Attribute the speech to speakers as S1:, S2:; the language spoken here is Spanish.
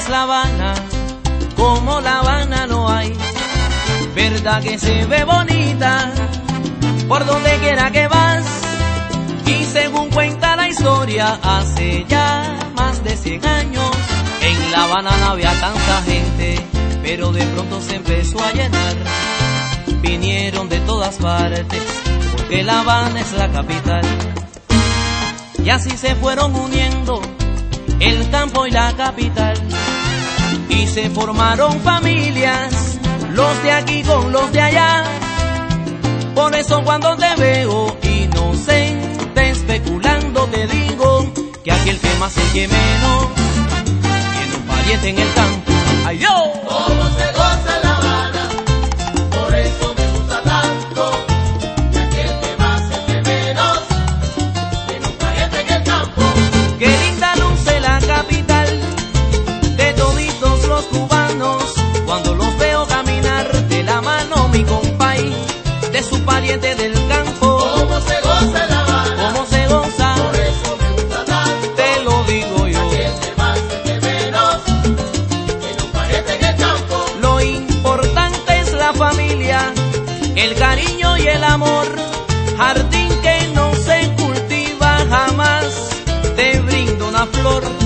S1: La Habana, como La Habana no hay. Verdad que se ve bonita por donde quiera que vas. Y según cuenta la historia, hace ya más de 100 años en La Habana no había tanta gente, pero de pronto se empezó a llenar. Vinieron de todas partes, porque La Habana es la capital. Y así se fueron uniendo el campo y la capital. Y se formaron familias, los de aquí con los de allá. Por eso cuando te veo inocente especulando, te digo que aquí el que más el que menos tiene un pariente en el campo. ¡Ay, Dios!
S2: ¿Cómo se goza en La Habana? Por eso me gusta tanto. Que aquí el que más el que menos tiene un pariente en el campo.
S1: Qué linda luce la capital de toditos los cubanos. Cuando los veo caminar de la mano, mi compay, de su pariente del campo.
S2: ¿Cómo se goza en La Habana?
S1: ¿Cómo se goza?
S2: Por eso me gusta tanto.
S1: Te lo digo yo.
S2: Que aquí el que más el que menos tiene un pariente en el campo.
S1: Lo importante es la familia, el cariño y el amor. Jardín que no se cultiva jamás, te brindo una flor.